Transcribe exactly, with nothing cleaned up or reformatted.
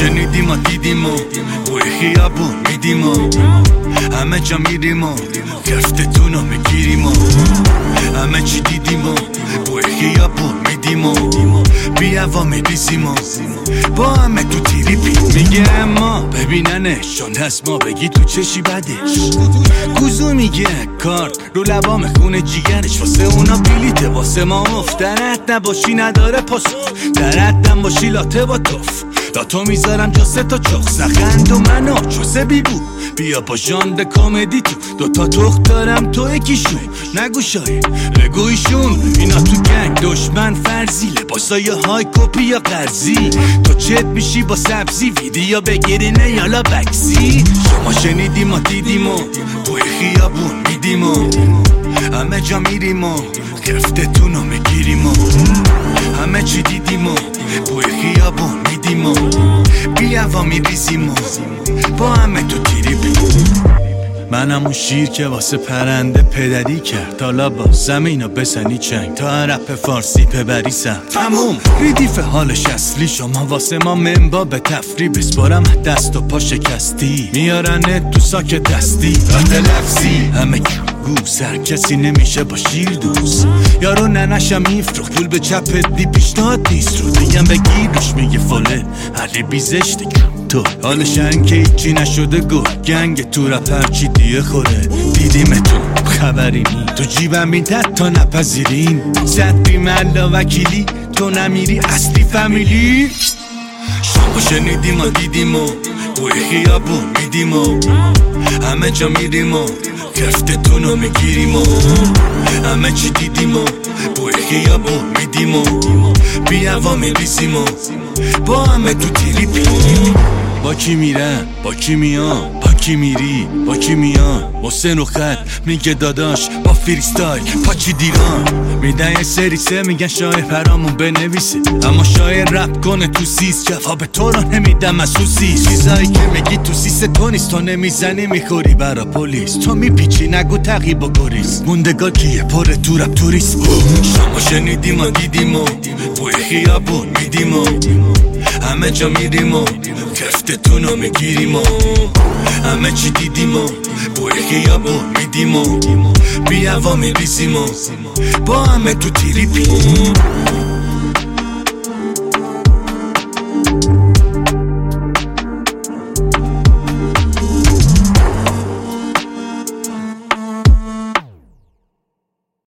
شنیدیم و دیدیم و بوی خیابون میدیم و همه جا میریم و گفتتون رو میگیریم و همه چی دیدیم و بوی خیابون میدیم و بیا و میریزیم و با همه تو تیریپی میگه اما ببیننشون هست ما بگی تو چشی بدش کوزو میگه کارت رو لبام خونه جیگرش واسه اونا بلیته واسه ما افت درت نباشی نداره پاسخ درتم باشی لاته با توف دا تو میذارم جا سه تا چخ سخند و منو چوسه بیبو بیا با ژانر کمدی تو دوتا تخت دارم تو یکیشون نگو شاید بگویشون اینا تو گنگ دشمن فرضی لباسای های کپی یا قرضی تو چت میشی با سبزی ویدیو بگیرینه یالا بکسی شما شنیدیم و دیدیم و توی خیابون میدیم و همه جا میریم و گفتتون رو میگیریم و همه چی دیدیم و توی خیابون میدیم و بیا و میریزیم و با همه تو تیری بیم منم اون شیر که واسه پرنده پدری کرد حالا با زمینو بزنی چنگ تا رپ فارسی پبری سم تموم ریدیف حالش اصلی شما واسه ما منبا به تفری بسپارم دست و پا شکستی میارنه تو ساک دستی رد لفظی همه گو سر کسی نمیشه با شیر دوست یارو ننشم میفروخ پول به چپت دی پیشنهاد نیست رو دیگم بگیرش میگه فله علی بیزش دیگم تو حال شنکه ایچی نشده گو گنگ تو رپر چی دیه خوره دیدیم تو خبری نی تو جیبم میدد تا نپذیرین زد بیملا وکیلی تو نمیری اصلی فامیلی شما شنیدیم و دیدیم و توی خیابون میدیم و همه جا میریم و گفتتون رو میگیریم و همه چی دیدیم و توی خیابون میدیم و بیا و میریزیم و با همه تو تیری پیم با کی میرن با کی میان با کی میری با کی میان حسین و خط میگه داداش با فریستایل پاچی دیران میدن یه سری سه میگن شاعر پرامون بنویسه اما شاعر رپ کنه تو سیز جواب تو رو نمیدم از تو سیز چیزایی که میگی تو سیس تو نیست تو نمیزنی میخوری برا پلیس تو میپیچی نگو تقیب و گریز موندگار کیه پره تو رپ توریست شما شنیدیم و دیدیم و توی خیابون میدیم و همه جا میریم و گفتتون رو میگیریم و همه چی دیدیم و بوی خیابون میدیم و بیا و میریزیم و با همه تو تیری پیم